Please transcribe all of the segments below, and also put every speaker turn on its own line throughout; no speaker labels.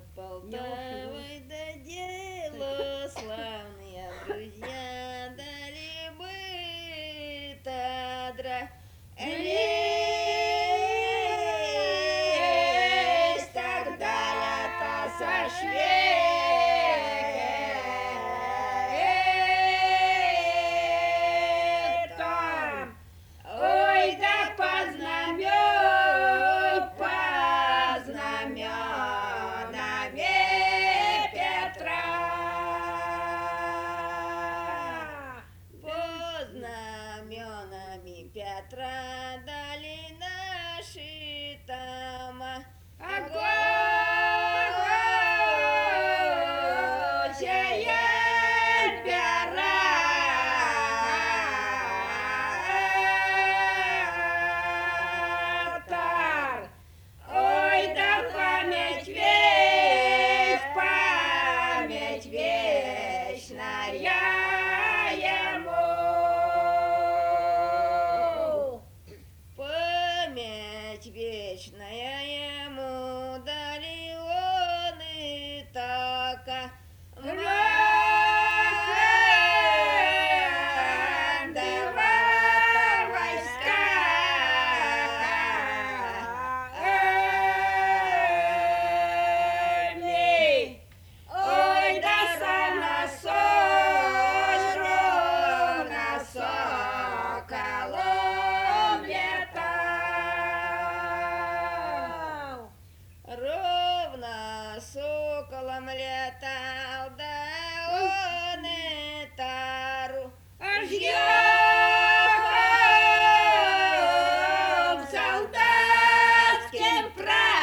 Полтавой до дело славные друзья, дали бы Татра. Лезь, тогда лето сошветом. Ой, да по знаменами Петра. По знаменами Петра дали наши там огонь сеет император. Ой, да память вечная ему. Память вечная ему дали он и така. Командовал войсками. Ой, да на соколом летал. Ровно соколом летал, да он и тару жьем солдатским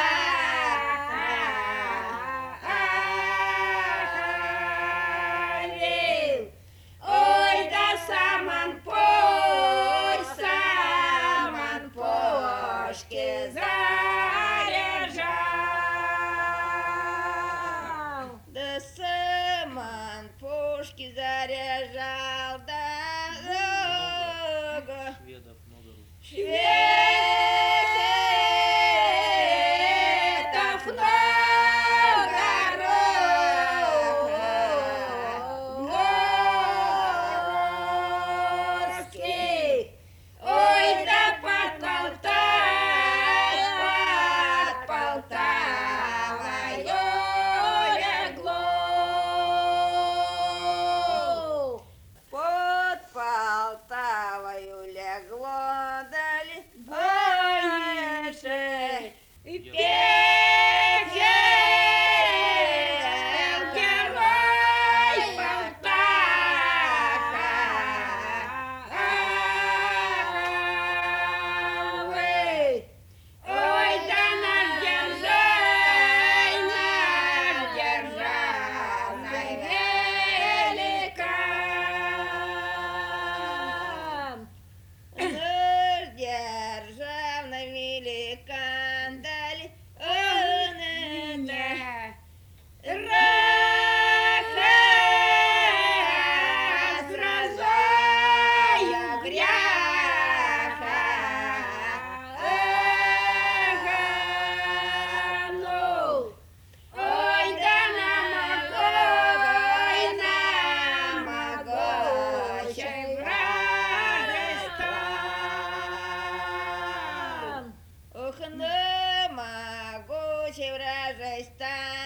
правил. Ой, да сам он пушки заряжал. Да сам он пушки заряжал, да
Шведов много рук.
шведов много русских. Ой, да под Полтавою легло. Под Полтавою легло, дали больше и пехел герой Полтавы. Ой, да наш державный великан. Наш державный великан дали он грозою грянул. Ой, да на могучий вражий стан. Ох, на могучий вражий стан.